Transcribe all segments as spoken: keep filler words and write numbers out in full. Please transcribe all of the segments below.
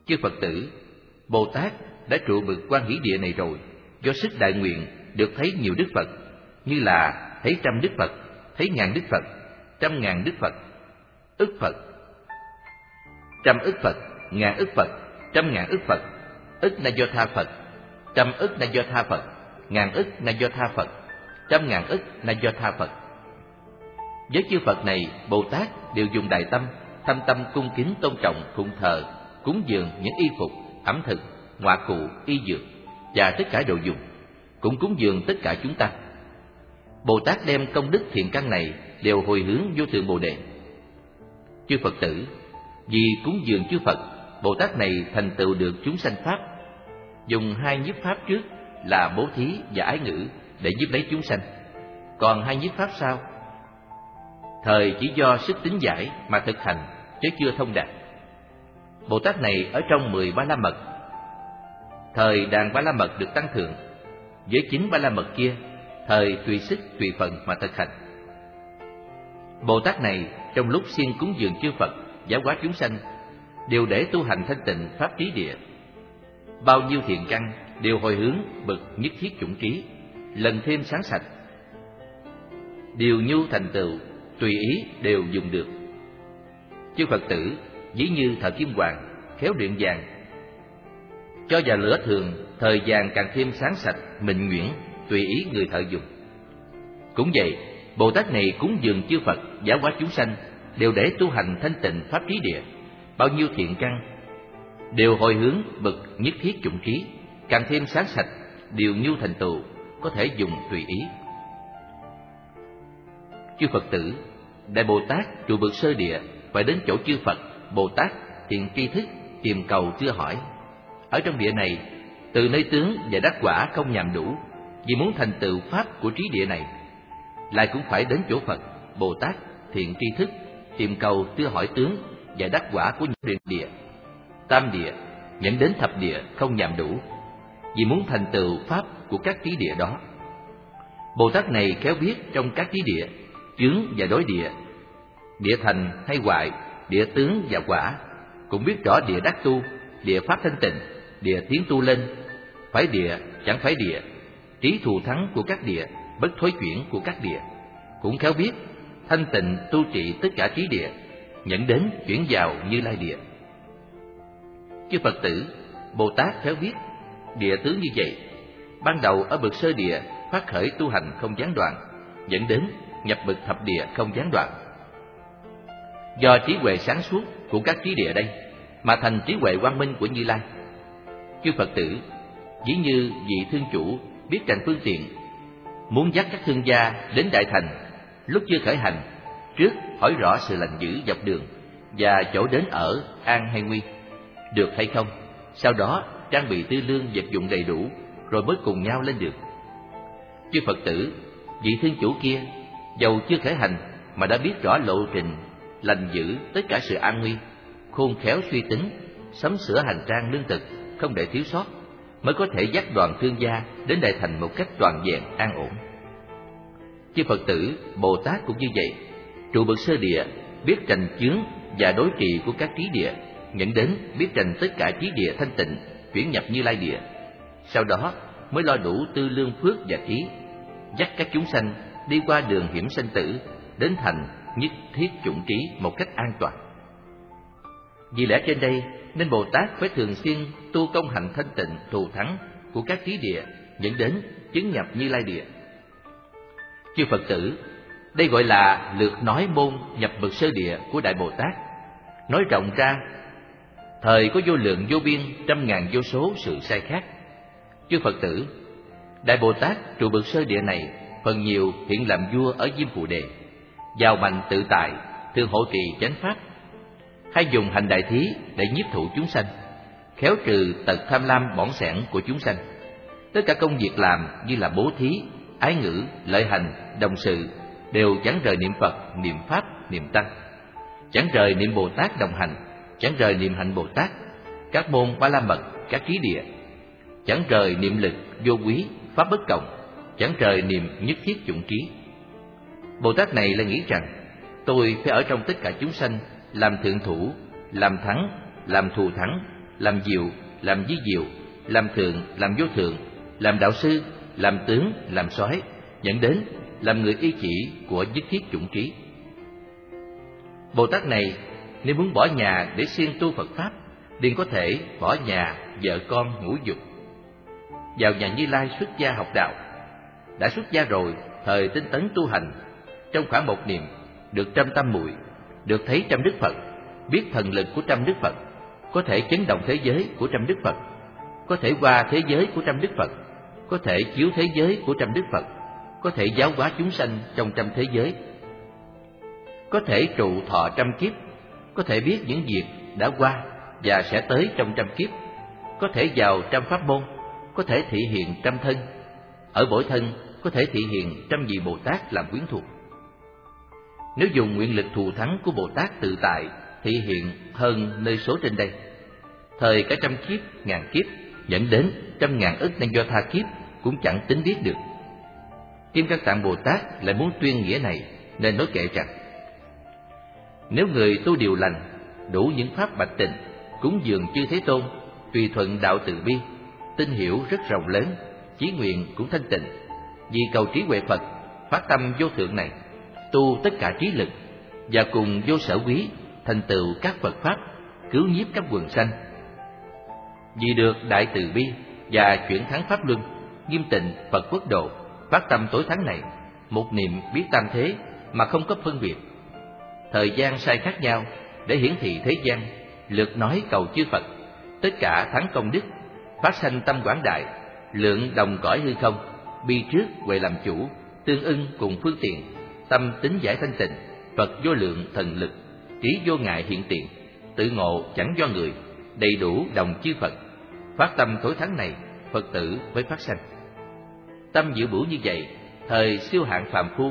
Chư Phật tử, Bồ Tát đã trụ bực Quan Hỷ Địa này rồi, do sức đại nguyện được thấy nhiều Đức Phật, như là thấy trăm Đức Phật, thấy ngàn Đức Phật, trăm ngàn Đức Phật, ức Phật, trăm ức Phật, ngàn ức Phật, trăm ngàn ức Phật, ức Na Do Tha Phật, trăm ức Na Do Tha Phật, ngàn ức Na Do Tha Phật, trăm ngàn ức Na Do Tha Phật. Với chư Phật này, Bồ Tát đều dùng đại tâm, thâm tâm cung kính tôn trọng phụng thờ, cúng dường những y phục, ẩm thực, ngoại cụ, y dược và tất cả đồ dùng, cũng cúng dường tất cả chúng ta. Bồ Tát đem công đức thiện căn này đều hồi hướng vô thượng Bồ Đề. Chư Phật tử, vì cúng dường chư Phật, Bồ Tát này thành tựu được chúng sanh pháp. Dùng hai nhiếp pháp trước là bố thí và ái ngữ để giúp lấy chúng sanh. Còn hai nhiếp pháp sau, thời chỉ do sức tín giải mà thực hành, chứ chưa thông đạt. Bồ Tát này ở trong mười ba la mật, thời đàn ba la mật được tăng thượng, với chín ba la mật kia, thời tùy sức tùy phần mà thực hành. Bồ Tát này trong lúc siêng cúng dường chư Phật, giáo hóa chúng sanh, đều để tu hành thanh tịnh pháp trí địa. Bao nhiêu thiện căn đều hồi hướng bậc nhất thiết chủng trí, lần thêm sáng sạch. Điều nhu thành tựu, tùy ý đều dùng được. Chư Phật tử ví như thợ kim hoàng, khéo luyện vàng. Cho vào lửa thường, thời vàng càng thêm sáng sạch, mịn nhuyễn, tùy ý người thợ dùng. Cũng vậy, Bồ Tát này cúng dường chư Phật, giáo hóa chúng sanh, đều để tu hành thanh tịnh pháp trí địa. Bao nhiêu thiện căn đều hồi hướng bậc nhất thiết chủng trí, càng thêm sáng sạch, điều nhu thành tựu, có thể dùng tùy ý. Chư Phật tử, Đại Bồ Tát trụ bậc sơ địa phải đến chỗ chư Phật, Bồ Tát thiện tri thức tìm cầu thưa hỏi. Ở trong địa này, từ nơi tướng và đắc quả không nhàm đủ, vì muốn thành tựu pháp của trí địa này, lại cũng phải đến chỗ Phật, Bồ Tát thiện tri thức tìm cầu thưa hỏi tướng và đắc quả của những địa, tam địa, dẫn đến thập địa không nhàm đủ, vì muốn thành tựu pháp của các trí địa đó. Bồ Tát này khéo biết trong các trí địa, chướng và đối địa, địa thành hay hoại, địa tướng và quả, cũng biết rõ địa đắc tu, địa pháp thanh tịnh, địa tiến tu lên, phải địa chẳng phải địa, trí thù thắng của các địa, bất thối chuyển của các địa, cũng khéo biết thanh tịnh tu trị tất cả trí địa, dẫn đến chuyển vào Như Lai địa. Chư Phật tử, Bồ Tát khéo biết địa tướng như vậy, ban đầu ở bậc sơ địa phát khởi tu hành không gián đoạn, dẫn đến nhập bậc thập địa không gián đoạn. Do trí huệ sáng suốt của các trí địa đây mà thành trí huệ quang minh của Như Lai. Chư Phật tử, ví như vị thương chủ biết rành phương tiện, muốn dắt các thương gia đến đại thành, lúc chưa khởi hành, trước hỏi rõ sự lành dữ dọc đường và chỗ đến ở an hay nguy, được hay không, sau đó trang bị tư lương vật dụng đầy đủ, rồi mới cùng nhau lên đường. Chư Phật tử, vị thương chủ kia dầu chưa khởi hành mà đã biết rõ lộ trình lành dữ tất cả sự an nguy, khôn khéo suy tính, sắm sửa hành trang lương thực không để thiếu sót, mới có thể dắt đoàn thương gia đến đại thành một cách toàn vẹn an ổn. Chư Phật tử, Bồ Tát cũng như vậy, trụ bậc sơ địa biết trành chướng và đối trị của các trí địa, dẫn đến biết trành tất cả trí địa thanh tịnh, chuyển nhập Như Lai địa. Sau đó mới lo đủ tư lương phước và trí, dắt các chúng sanh đi qua đường hiểm sanh tử, đến thành nhất thiết chủng trí một cách an toàn. Vì lẽ trên đây nên Bồ Tát phải thường xuyên tu công hạnh thanh tịnh thù thắng của các trí địa, dẫn đến chứng nhập Như Lai địa. Chư Phật tử, đây gọi là lược nói môn nhập bậc sơ địa của Đại Bồ Tát. Nói rộng ra, thời có vô lượng vô biên trăm ngàn vô số sự sai khác. Chư Phật tử, Đại Bồ Tát trụ bậc sơ địa này phần nhiều hiện làm vua ở Diêm Phù Đề, giàu mạnh tự tại, thường hộ trì chánh pháp, hay dùng hành đại thí để nhiếp thụ chúng sanh, khéo trừ tật tham lam bỏng sẻn của chúng sanh. Tất cả công việc làm như là bố thí, ái ngữ, lợi hành, đồng sự đều chẳng rời niệm Phật, niệm Pháp, niệm Tăng, chẳng rời niệm Bồ Tát đồng hành, chẳng rời niệm hạnh Bồ Tát, các môn ba la mật, các trí địa, chẳng rời niệm lực, vô quý, pháp bất cộng, chẳng rời niệm nhất thiết chủng trí. Bồ Tát này là nghĩ rằng tôi phải ở trong tất cả chúng sanh, làm thượng thủ, làm thắng, làm thù thắng, làm diệu, làm di diệu, làm thượng, làm vô thượng, làm đạo sư, làm tướng, làm soái, dẫn đến làm người y chỉ của nhất thiết chủng trí. Bồ Tát này nếu muốn bỏ nhà để siêng tu Phật Pháp, liền có thể bỏ nhà, vợ con, ngũ dục, vào nhà Như Lai xuất gia học đạo. Đã xuất gia rồi, thời tinh tấn tu hành, trong khoảng một niệm được trăm tam muội, được thấy trăm đức Phật, biết thần lực của trăm đức Phật, có thể chấn động thế giới của trăm đức Phật, có thể qua thế giới của trăm đức Phật, có thể chiếu thế giới của trăm đức Phật, có thể giáo hóa chúng sanh trong trăm thế giới, có thể trụ thọ trăm kiếp, có thể biết những việc đã qua và sẽ tới trong trăm kiếp, có thể vào trăm pháp môn, có thể thị hiện trăm thân, ở mỗi thân có thể thị hiện trăm vị Bồ Tát làm quyến thuộc. Nếu dùng nguyện lực thù thắng của Bồ Tát tự tại thị hiện hơn nơi số trên đây, thời cả trăm kiếp, ngàn kiếp, dẫn đến trăm ngàn ức nên do tha kiếp cũng chẳng tính biết được. Kim Cang Tạng Bồ Tát lại muốn tuyên nghĩa này nên nói kệ rằng: nếu người tu điều lành, đủ những pháp bạch tình, cúng dường chư Thế Tôn, tùy thuận đạo từ bi, tin hiểu rất rộng lớn, chí nguyện cũng thanh tịnh, vì cầu trí huệ Phật, phát tâm vô thượng này, tu tất cả trí lực và cùng vô sở quý, thành tựu các Phật pháp, cứu nhiếp các quần sanh. Vì được đại từ bi và chuyển thắng pháp luân, nghiêm tịnh Phật quốc độ, phát tâm tối thắng này, một niệm biết tam thế mà không có phân biệt. Thời gian sai khác nhau để hiển thị thế gian, lượt nói cầu chư Phật, tất cả thắng công đức, phát sanh tâm quảng đại, lượng đồng cõi hư không, bi trước huệ làm chủ, tương ưng cùng phương tiện, tâm tính giải thanh tịnh, Phật vô lượng thần lực, trí vô ngại hiện tiền, tự ngộ chẳng do người, đầy đủ đồng chư Phật. Phát tâm tối thắng này, Phật tử mới phát sanh. Tâm dự bửu như vậy, thời siêu hạng phàm phu,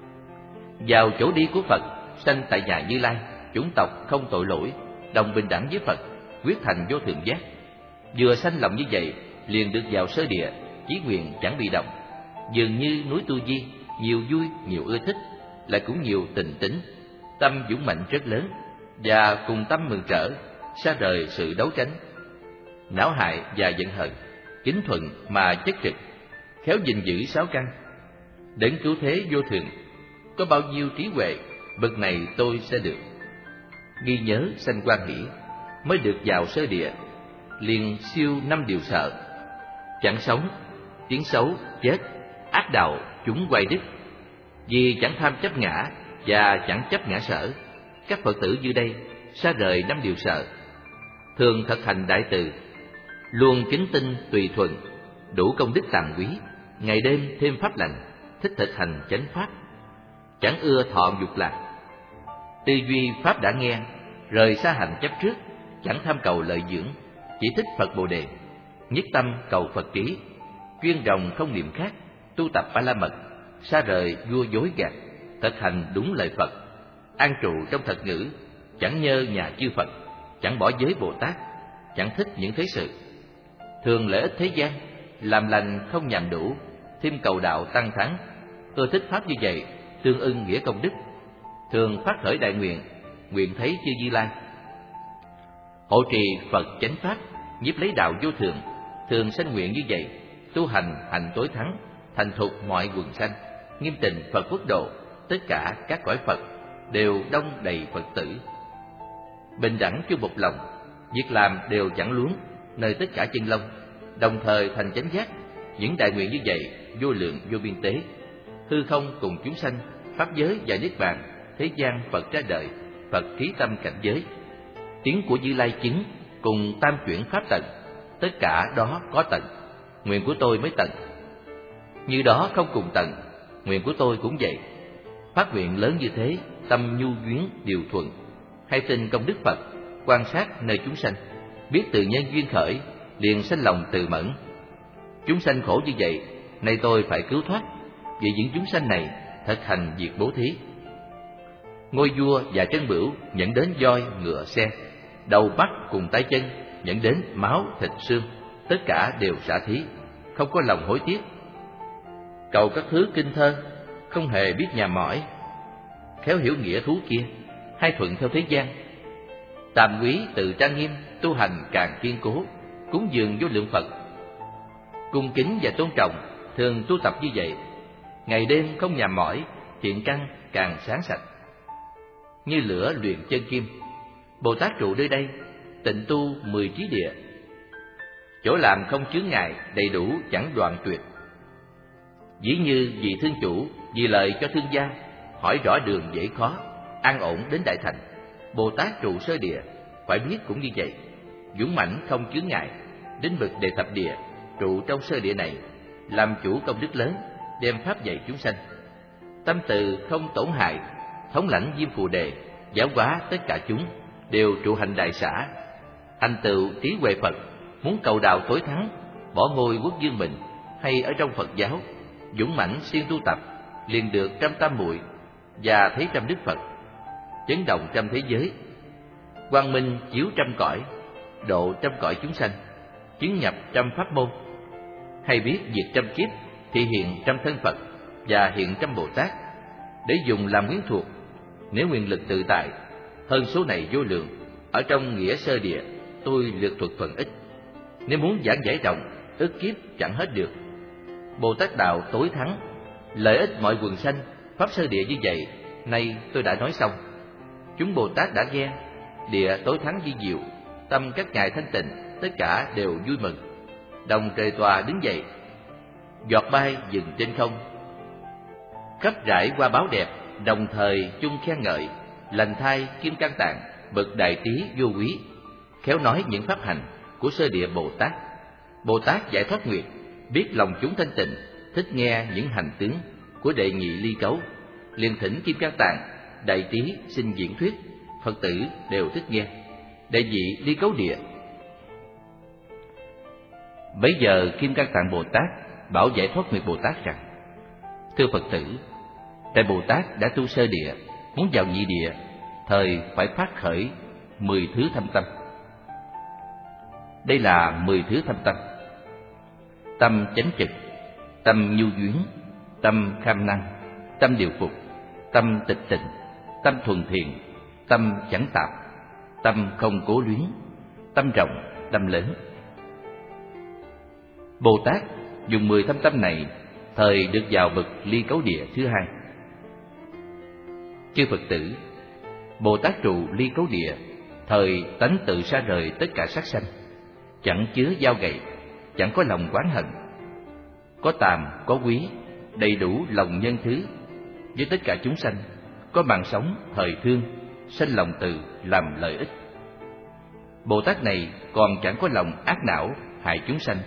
vào chỗ đi của Phật, sanh tại nhà Như Lai, chủng tộc không tội lỗi, đồng bình đẳng với Phật, quyết thành vô thượng giác. Vừa sanh lòng như vậy, liền được vào sơ địa, chí nguyện chẳng bị động. Dường như núi Tu Di, nhiều vui, nhiều ưa thích, lại cũng nhiều tình tính, tâm dũng mạnh rất lớn, và cùng tâm mừng rỡ, xa rời sự đấu tranh, não hại và giận hờn, kính thuận mà chất trực, khéo gìn giữ sáu căn. Đến cứu thế vô thường, có bao nhiêu trí huệ, bậc này tôi sẽ được. Ghi nhớ sanh quan hỷ, mới được vào sơ địa, liền siêu năm điều sợ, chẳng sống, tiếng xấu, chết, ác đạo, chúng quay đích. Vì chẳng tham chấp ngã và chẳng chấp ngã sở, các Phật tử như đây xa rời năm điều sợ, thường thực hành đại từ, luôn kính tinh tùy thuận, đủ công đức tàm quý, ngày đêm thêm pháp lành, thích thực hành chánh pháp, chẳng ưa thọ dục lạc. Tư duy pháp đã nghe, rời xa hành chấp trước, chẳng tham cầu lợi dưỡng, chỉ thích Phật Bồ Đề, nhất tâm cầu Phật trí, chuyên ròng không niệm khác, tu tập Ba La Mật, xa rời vua dối gạt, thực hành đúng lời Phật, an trụ trong thật ngữ, chẳng nhơ nhà chư Phật, chẳng bỏ giới Bồ Tát, chẳng thích những thế sự, thường lợi ích thế gian, làm lành không nhàm đủ, thêm cầu đạo tăng thắng. Tôi thích pháp như vậy, tương ưng nghĩa công đức, thường phát khởi đại nguyện, nguyện thấy chư Như Lai, hộ trì Phật chánh pháp, nhiếp lấy đạo vô thường, thường sanh nguyện như vậy, tu hành hành tối thắng, thành thục mọi quần sanh, nghiêm tịnh Phật quốc độ, tất cả các cõi Phật đều đông đầy Phật tử, bình đẳng chung một lòng, việc làm đều chẳng luống, nơi tất cả chân long, đồng thời thành chánh giác. Những đại nguyện như vậy vô lượng vô biên tế, hư không cùng chúng sanh, pháp giới và niết bàn, thế gian Phật ra đời, Phật trí tâm cảnh giới, tiếng của Như Lai chứng cùng tam chuyển pháp tận, tất cả đó có tận, nguyện của tôi mới tận. Như đó không cùng tận, nguyện của tôi cũng vậy. Phát nguyện lớn như thế, tâm nhu duyên điều thuận, hay tin công đức Phật, quan sát nơi chúng sanh, biết từ nhân duyên khởi, liền sanh lòng từ mẫn. Chúng sanh khổ như vậy, nay tôi phải cứu thoát, vì những chúng sanh này thực hành việc bố thí. Ngôi vua và chân bửu dẫn đến voi, ngựa, xe, đầu mắt cùng tay chân dẫn đến máu, thịt, xương, tất cả đều xả thí, không có lòng hối tiếc. Cầu các thứ kinh thơ, không hề biết nhà mỏi, khéo hiểu nghĩa thú kia, hay thuận theo thế gian. Tam quý tự trang nghiêm, tu hành càng kiên cố, cúng dường vô lượng Phật. Cung kính và tôn trọng, thường tu tập như vậy, ngày đêm không nhàm mỏi, thiện căn càng sáng sạch. Như lửa luyện chân kim, Bồ Tát trụ nơi đây, tịnh tu mười trí địa. Chỗ làm không chướng ngại, đầy đủ chẳng đoạn tuyệt. Dĩ như vì thương chủ, vì lợi cho thương gia, hỏi rõ đường dễ khó, an ổn đến đại thành. Bồ Tát trụ sơ địa, phải biết cũng như vậy, dũng mãnh không chướng ngại, đến bậc đệ thập địa, trụ trong sơ địa này, làm chủ công đức lớn, đem pháp dạy chúng sanh. Tâm từ không tổn hại, thống lãnh diêm phù đề, giáo hóa tất cả chúng, đều trụ hành đại xã. Thành tựu trí huệ Phật, muốn cầu đạo tối thắng, bỏ ngôi quốc dương mình, hay ở trong Phật giáo, dũng mãnh siêng tu tập, liền được trăm tam muội và thấy trăm đức Phật, chấn động trăm thế giới, quang minh chiếu trăm cõi, độ trăm cõi chúng sanh, chứng nhập trăm pháp môn, hay biết diệt trăm kiếp, thị hiện trăm thân Phật và hiện trăm Bồ Tát, để dùng làm quyến thuộc. Nếu nguyên lực tự tại, hơn số này vô lượng, ở trong nghĩa sơ địa, tôi lược thuật phần ít. Nếu muốn giảng giải rộng, ức kiếp chẳng hết được. Bồ Tát đạo tối thắng, lợi ích mọi quần sanh, pháp sơ địa như vậy, nay tôi đã nói xong. Chúng Bồ Tát đã nghe, địa tối thắng vi diệu, tâm các ngài thanh tịnh, tất cả đều vui mừng. Đồng trời tòa đứng dậy, giọt bay dừng trên không, khắp rải hoa báo đẹp, đồng thời chung khen ngợi, lành thai kim cang tạng, bậc đại trí vô quý, khéo nói những pháp hành của sơ địa Bồ Tát. Bồ Tát giải thoát nguyện, biết lòng chúng thanh tịnh, thích nghe những hành tướng của đệ nhị ly cấu, liền thỉnh kim cang tạng, đại trí xin diễn thuyết, Phật tử đều thích nghe. Đệ nhị ly cấu địa. Bấy giờ kim cang tạng Bồ Tát bảo giải thoát nguyện Bồ Tát rằng: thưa Phật tử, Đại Bồ Tát đã tu sơ địa, muốn vào nhị địa, thời phải phát khởi mười thứ thâm tâm. Đây là mười thứ thâm tâm: tâm chánh trực, tâm nhu duyến, tâm kham năng, tâm điều phục, tâm tịch tịnh, tâm thuần thiện, tâm chẳng tạp, tâm không cố luyến, tâm rộng, tâm lớn. Bồ Tát dùng mười thâm tâm này, thời được vào bậc ly cấu địa thứ hai. Chư Phật tử, Bồ Tát trụ ly cấu địa, thời tánh tự xa rời tất cả sát sanh, chẳng chứa dao gậy, chẳng có lòng oán hận, có tàm, có quý, đầy đủ lòng nhân thứ với tất cả chúng sanh, có mạng sống thời thương, sanh lòng từ làm lợi ích. Bồ Tát này còn chẳng có lòng ác não hại chúng sanh,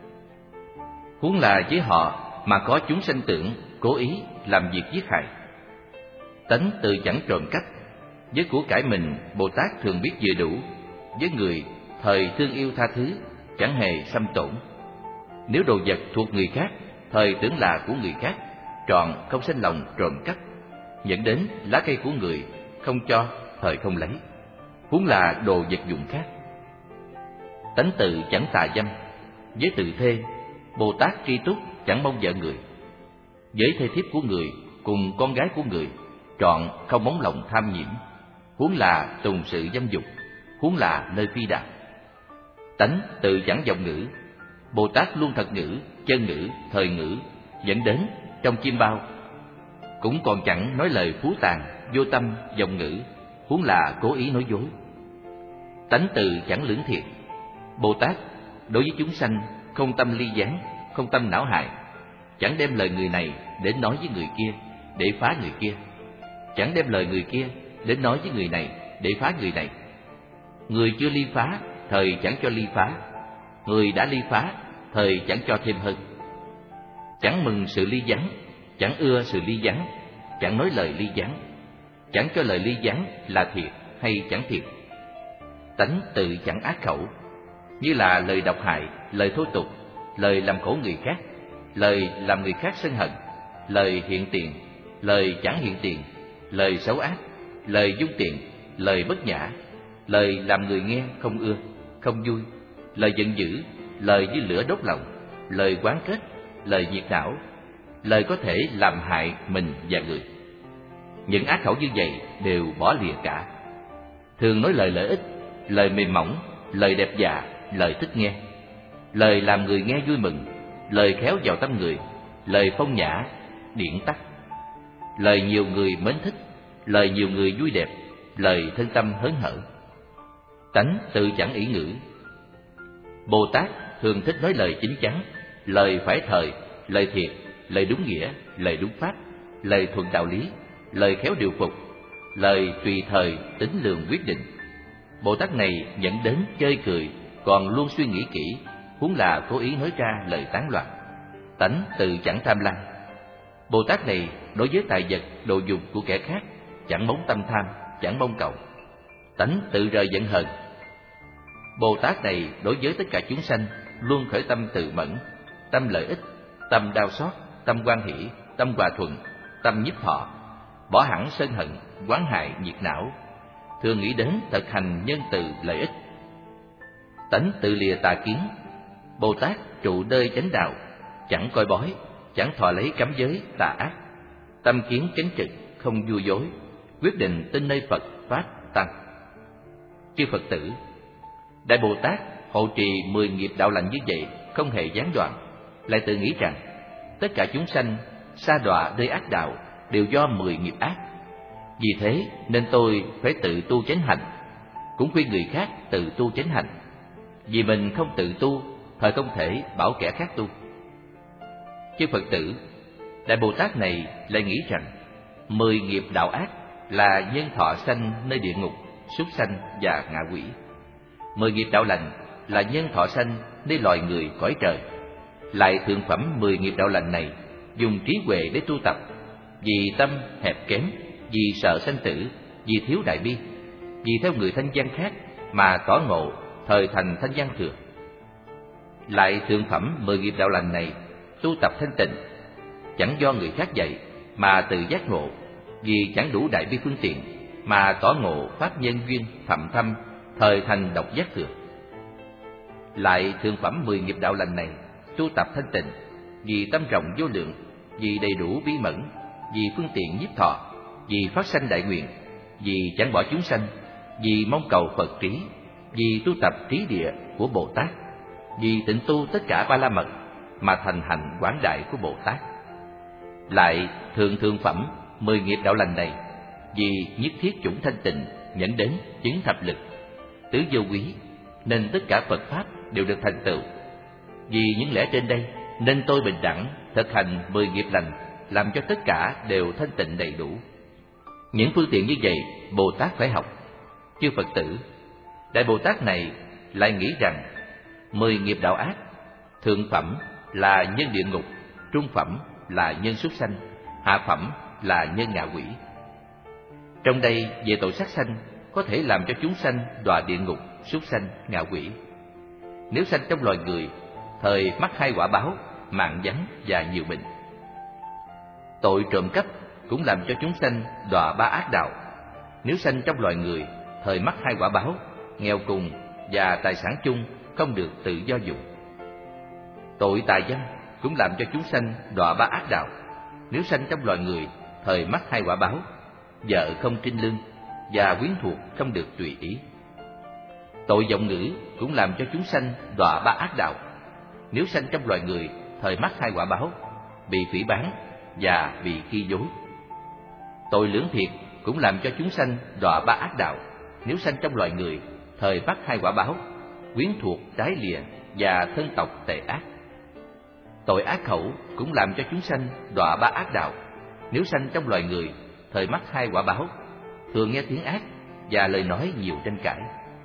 huống là với họ mà có chúng sanh tưởng cố ý làm việc giết hại. Tánh từ chẳng trộm cắp, với của cải mình Bồ Tát thường biết vừa đủ, với người thời thương yêu tha thứ, chẳng hề xâm tổn. Nếu đồ vật thuộc người khác, thời tưởng là của người khác, trọn không sanh lòng trộm cắp. Dẫn đến lá cây của người không cho, thời không lấy, huống là đồ vật dụng khác. Tánh tự chẳng tà dâm, với tự thê Bồ Tát tri túc chẳng mong vợ người, với thê thiếp của người cùng con gái của người, trọn không móng lòng tham nhiễm, huống là tùng sự dâm dục, huống là nơi phi đạo. Tánh tự chẳng vọng ngữ, Bồ Tát luôn thật ngữ, chân ngữ, thời ngữ, dẫn đến trong chim bao, cũng còn chẳng nói lời phú tàn, vô tâm, vọng ngữ, huống là cố ý nói dối. Tánh từ chẳng lưỡng thiệt, Bồ Tát đối với chúng sanh không tâm ly gián, không tâm não hại, chẳng đem lời người này đến nói với người kia để phá người kia, chẳng đem lời người kia đến nói với người này để phá người này. Người chưa ly phá, thời chẳng cho ly phá; người đã ly phá, thời chẳng cho thêm hơn. Chẳng mừng sự ly gián, chẳng ưa sự ly gián, chẳng nói lời ly gián, chẳng cho lời ly gián là thiệt hay chẳng thiệt. Tánh tự chẳng ác khẩu, như là lời độc hại, lời thô tục, lời làm khổ người khác, lời làm người khác sân hận, lời hiện tiền, lời chẳng hiện tiền, lời xấu ác, lời dung tiện, lời bất nhã, lời làm người nghe không ưa, không vui, lời giận dữ, lời như lửa đốt lòng, lời oán kết, lời nhiệt não, lời có thể làm hại mình và người. Những ác khẩu như vậy đều bỏ lìa cả. Thường nói lời lợi ích, lời mềm mỏng, lời đẹp dạ, lời thích nghe, lời làm người nghe vui mừng, lời khéo vào tâm người, lời phong nhã, điển tắc, lời nhiều người mến thích, lời nhiều người vui đẹp, lời thân tâm hớn hở. Tánh tự chẳng ỷ ngữ. Bồ Tát thường thích nói lời chính chắn, lời phải thời, lời thiệt, lời đúng nghĩa, lời đúng pháp, lời thuận đạo lý, lời khéo điều phục, lời tùy thời tính lường quyết định. Bồ Tát này dẫn đến chơi cười, còn luôn suy nghĩ kỹ, huống là cố ý nói ra lời tán loạn. Tánh tự chẳng tham lam. Bồ Tát này đối với tài vật, đồ dùng của kẻ khác chẳng móng tâm tham, chẳng mong cầu. Tánh tự rời giận hờn. Bồ Tát này đối với tất cả chúng sanh luôn khởi tâm từ mẫn, tâm lợi ích, tâm đau xót, tâm hoan hỷ, tâm hòa thuận, tâm nhiếp thọ, bỏ hẳn sân hận, oán hại, nhiệt não, thường nghĩ đến thực hành nhân từ lợi ích. Tánh tự lìa tà kiến. Bồ Tát trụ nơi chánh đạo, chẳng coi bói, chẳng thọ lấy cấm giới tà ác, tâm kiến chánh trực, không vui dối, quyết định tin nơi Phật Pháp Tăng. Chư Phật tử, Đại Bồ Tát hộ trì mười nghiệp đạo lành như vậy không hề gián đoạn, lại tự nghĩ rằng tất cả chúng sanh sa đọa nơi ác đạo đều do mười nghiệp ác. Vì thế nên tôi phải tự tu chánh hạnh, cũng khuyên người khác tự tu chánh hạnh. Vì mình không tự tu, thời không thể bảo kẻ khác tu. Chư Phật tử, Đại Bồ Tát này lại nghĩ rằng mười nghiệp đạo ác là nhân thọ sanh nơi địa ngục, súc sanh và ngạ quỷ. Mười nghiệp đạo lành là nhân thọ sanh nơi loài người cõi trời. Lại thượng phẩm mười nghiệp đạo lành này dùng trí huệ để tu tập, vì tâm hẹp kém, vì sợ sanh tử, vì thiếu đại bi, vì theo người thanh văn khác mà tỏ ngộ, thời thành thanh văn thừa. Lại thượng phẩm mười nghiệp đạo lành này tu tập thanh tịnh, chẳng do người khác dạy mà tự giác ngộ, vì chẳng đủ đại bi phương tiện mà tỏ ngộ pháp nhân duyên thậm thâm, thời thành độc giác thừa. Lại thượng phẩm mười nghiệp đạo lành này tu tập thanh tịnh, vì tâm rộng vô lượng, vì đầy đủ bí mẫn, vì phương tiện nhiếp thọ, vì phát sanh đại nguyện, vì chẳng bỏ chúng sanh, vì mong cầu Phật trí, vì tu tập trí địa của Bồ Tát, vì tịnh tu tất cả ba la mật mà thành hạnh quảng đại của Bồ Tát. Lại thượng thượng phẩm mười nghiệp đạo lành này vì nhất thiết chủng thanh tịnh nhẫn đến chứng thập lực, tứ vô quý, nên tất cả Phật pháp đều được thành tựu. Vì những lẽ trên đây nên tôi bình đẳng thực hành mười nghiệp lành, làm cho tất cả đều thanh tịnh đầy đủ. Những phương tiện như vậy Bồ Tát phải học. Chư Phật tử, Đại Bồ Tát này lại nghĩ rằng mười nghiệp đạo ác, thượng phẩm là nhân địa ngục, trung phẩm là nhân súc sanh, hạ phẩm là nhân ngạ quỷ. Trong đây về tội sát sanh có thể làm cho chúng sanh đọa địa ngục, súc sanh, ngạ quỷ. Nếu sanh trong loài người, thời mắc hai quả báo, mạng vắng và nhiều bệnh. Tội trộm cắp cũng làm cho chúng sanh đọa ba ác đạo. Nếu sanh trong loài người, thời mắc hai quả báo, nghèo cùng và tài sản chung không được tự do dụng. Tội tà dâm cũng làm cho chúng sanh đọa ba ác đạo. Nếu sanh trong loài người, thời mắc hai quả báo, vợ không trinh lương và quyến thuộc không được tùy ý. Tội vọng ngữ cũng làm cho chúng sanh đọa ba ác đạo. Nếu sanh trong loài người, thời mắc hai quả báo, bị phỉ báng và bị khi dối. Tội lưỡng thiệt cũng làm cho chúng sanh đọa ba ác đạo. Nếu sanh trong loài người, thời mắc hai quả báo, quyến thuộc trái lìa và thân tộc tệ ác. Tội ác khẩu cũng làm cho chúng sanh đọa ba ác đạo. Nếu sanh trong loài người, thời mắc hai quả báo, thường nghe tiếng ác và lời nói nhiều tranh cãi.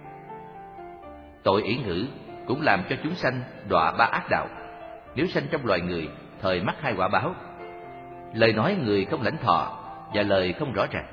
Tội ỷ ngữ cũng làm cho chúng sanh đọa ba ác đạo. Nếu sanh trong loài người, thời mắc hai quả báo, lời nói người không lãnh thọ và lời không rõ ràng.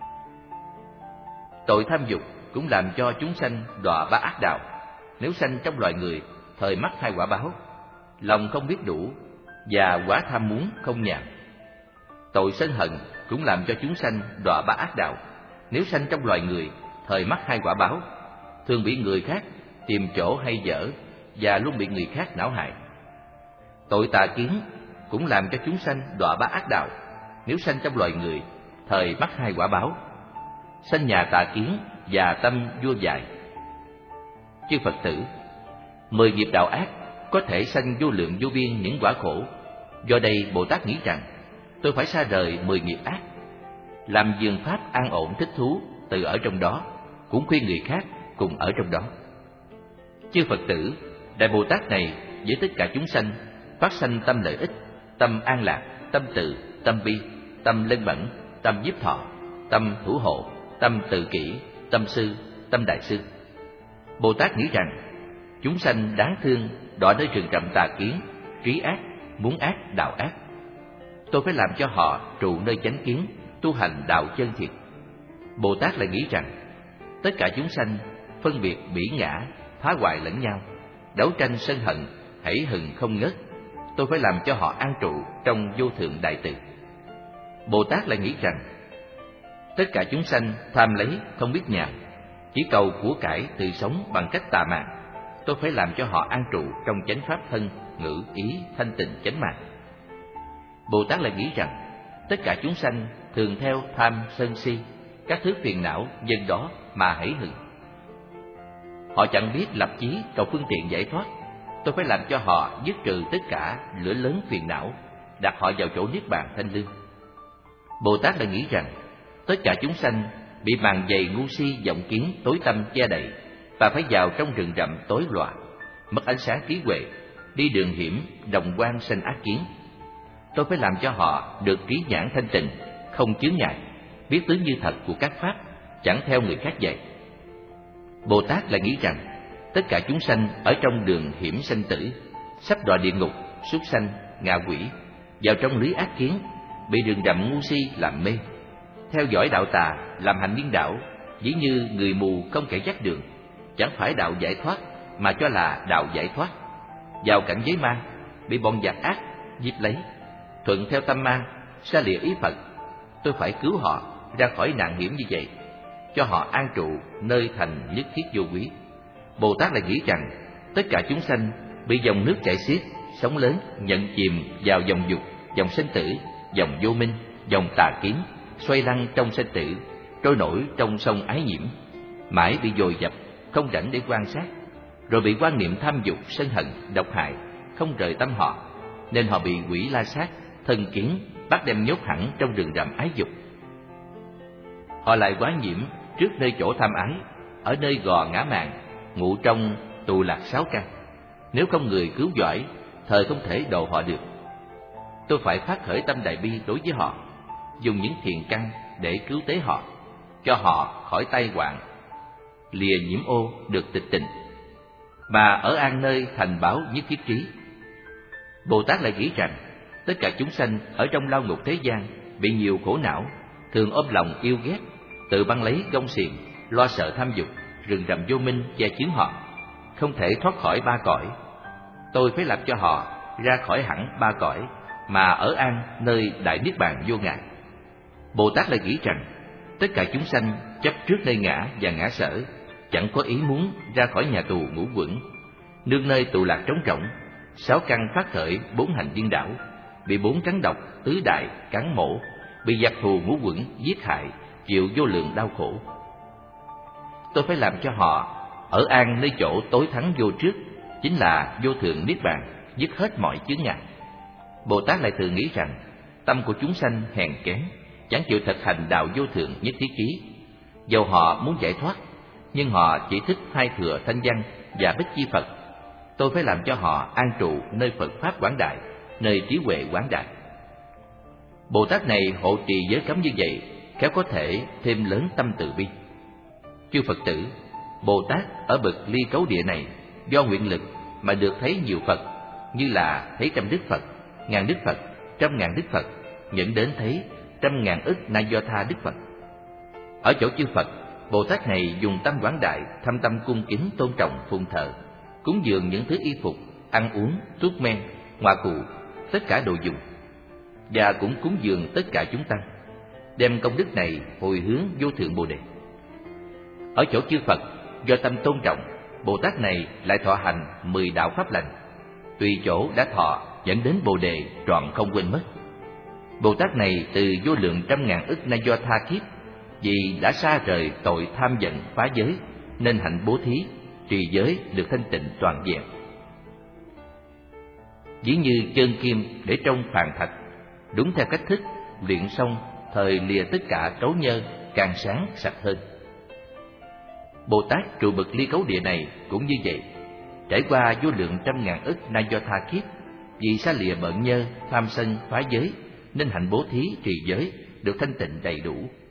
Tội tham dục cũng làm cho chúng sanh đọa ba ác đạo. Nếu sanh trong loài người, thời mắc hai quả báo, lòng không biết đủ và quả tham muốn không nhàn. Tội sân hận cũng làm cho chúng sanh đọa ba ác đạo. Nếu sanh trong loài người, thời mắc hai quả báo, thường bị người khác tìm chỗ hay dở và luôn bị người khác não hại. Tội tà kiến cũng làm cho chúng sanh đọa ba ác đạo. Nếu sanh trong loài người, thời mắc hai quả báo, sanh nhà tà kiến và tâm vua dại. Chư Phật tử, mười nghiệp đạo ác có thể sanh vô lượng vô biên những quả khổ. Do đây Bồ Tát nghĩ rằng tôi phải xa rời mười nghiệp ác, làm vườn pháp an ổn thích thú từ ở trong đó, cũng khuyên người khác cùng ở trong đó. Chư Phật tử, Đại Bồ Tát này với tất cả chúng sanh phát sanh tâm lợi ích, tâm an lạc, tâm từ, tâm bi, tâm lân bẩn, tâm nhiếp thọ, tâm thủ hộ, tâm tự kỷ, tâm sư, tâm đại sư. Bồ Tát nghĩ rằng chúng sanh đáng thương đọa nơi rừng rậm tà kiến, trí ác, muốn ác, đạo ác. Tôi phải làm cho họ trụ nơi chánh kiến, tu hành đạo chân thiệt. Bồ Tát lại nghĩ rằng tất cả chúng sanh phân biệt bỉ ngã, phá hoại lẫn nhau, đấu tranh sân hận, hãy hừng không ngớt. Tôi phải làm cho họ an trụ trong vô thượng đại từ. Bồ Tát lại nghĩ rằng tất cả chúng sanh tham lấy không biết nhàn, chỉ cầu của cải tự sống bằng cách tà mạn. Tôi phải làm cho họ an trụ trong chánh pháp thân, ngữ, ý, thanh tịnh, chánh mạng. Bồ Tát lại nghĩ rằng tất cả chúng sanh thường theo tham, sân si, các thứ phiền não dân đó mà hãy hừng. Họ chẳng biết lập chí cầu phương tiện giải thoát. Tôi phải làm cho họ dứt trừ tất cả lửa lớn phiền não, đặt họ vào chỗ niết bàn thanh lương. Bồ Tát lại nghĩ rằng tất cả chúng sanh bị màn dày ngu si vọng kiến tối tăm che đậy, và phải vào trong rừng rậm tối loạn, mất ánh sáng trí huệ, đi đường hiểm, đồng quan sanh ác kiến. Tôi phải làm cho họ được trí nhãn thanh tịnh, không chướng ngại, biết tướng như thật của các pháp, chẳng theo người khác dạy. Bồ Tát lại nghĩ rằng tất cả chúng sanh ở trong đường hiểm sanh tử, sắp đọa địa ngục, súc sanh, ngạ quỷ, vào trong lưới ác kiến, bị đường rậm ngu si làm mê, theo dõi đạo tà, làm hành điên đảo, dĩ như người mù không kẻ dắt đường, chẳng phải đạo giải thoát mà cho là đạo giải thoát, vào cảnh giới ma, bị bọn giặc ác giết lấy, thuận theo tâm ma, xa lìa ý Phật. Tôi phải cứu họ ra khỏi nạn hiểm như vậy, cho họ an trụ nơi thành nhất thiết vô quý. Bồ Tát lại nghĩ rằng tất cả chúng sanh bị dòng nước chảy xiết, sóng lớn nhận chìm vào dòng dục, dòng sinh tử, dòng vô minh, dòng tà kiến, xoay lăn trong sinh tử, trôi nổi trong sông ái nhiễm, mãi bị dồi dập, không rảnh để quan sát, rồi bị quan niệm tham dục, sân hận, độc hại không rời tâm họ, nên họ bị quỷ la sát, thân kiến bắt đem nhốt hẳn trong rừng rậm ái dục. Họ lại quá nhiễm trước nơi chỗ tham ái, ở nơi gò ngã mạn, ngụ trong tù lạc sáu căn. Nếu không người cứu giỏi, thời không thể độ họ được. Tôi phải phát khởi tâm đại bi đối với họ, dùng những thiền căn để cứu tế họ, cho họ khỏi tai hoạn, lìa nhiễm ô, được tịch tịnh, mà ở an nơi thành bảo nhất thiết trí. Bồ Tát lại nghĩ rằng tất cả chúng sanh ở trong lao ngục thế gian bị nhiều khổ não, thường ôm lòng yêu ghét, tự băng lấy gông xiềng, lo sợ tham dục, rừng rậm vô minh che chướng họ, không thể thoát khỏi ba cõi. Tôi phải làm cho họ ra khỏi hẳn ba cõi, mà ở an nơi đại niết bàn vô ngại. Bồ Tát lại nghĩ rằng tất cả chúng sanh chấp trước nơi ngã và ngã sở, chẳng có ý muốn ra khỏi nhà tù ngũ quẩn, nương nơi tù lạc trống rỗng, sáu căn phát khởi bốn hành điên đảo, bị bốn rắn độc tứ đại cắn mổ, bị giặc thù ngũ quẩn giết hại, chịu vô lượng đau khổ. Tôi phải làm cho họ ở an nơi chỗ tối thắng vô trước, chính là vô thượng niết bàn, dứt hết mọi chướng ngại. Bồ Tát lại thường nghĩ rằng tâm của chúng sanh hèn kém, chẳng chịu thực hành đạo vô thượng nhất thiết chí. Dầu họ muốn giải thoát, nhưng họ chỉ thích hai thừa thanh văn và bích chi Phật. Tôi phải làm cho họ an trụ nơi Phật pháp quảng đại, nơi trí huệ quảng đại. Bồ Tát này hộ trì giới cấm như vậy, khéo có thể thêm lớn tâm từ bi. Chư Phật tử, Bồ Tát ở bậc ly cấu địa này do nguyện lực mà được thấy nhiều Phật, như là thấy trăm đức Phật, ngàn đức Phật, trăm ngàn đức Phật, nhận đến thấy trăm ngàn ức na do tha đức Phật. Ở chỗ chư Phật, Bồ Tát này dùng tâm quảng đại, thâm tâm cung kính tôn trọng phụng thờ, cúng dường những thứ y phục, ăn uống, thuốc men, ngoại cụ, tất cả đồ dùng, và cũng cúng dường tất cả chúng tăng, đem công đức này hồi hướng vô thượng Bồ Đề. Ở chỗ chư Phật, do tâm tôn trọng, Bồ Tát này lại thọ hành mười đạo pháp lành, tùy chỗ đã thọ dẫn đến Bồ Đề trọn không quên mất. Bồ Tát này từ vô lượng trăm ngàn ức na do tha kiếp, vì đã xa rời tội tham giận phá giới, nên hạnh bố thí, trì giới được thanh tịnh toàn vẹn. Ví như chân kim để trong phàn thạch, đúng theo cách thức, luyện xong thời lìa tất cả cấu nhơ, càng sáng sạch hơn. Bồ Tát trụ bậc ly cấu địa này cũng như vậy, trải qua vô lượng trăm ngàn ức na do tha kiếp, vì xa lìa bận nhơ, tham sân, phá giới, nên hạnh bố thí trì giới được thanh tịnh đầy đủ.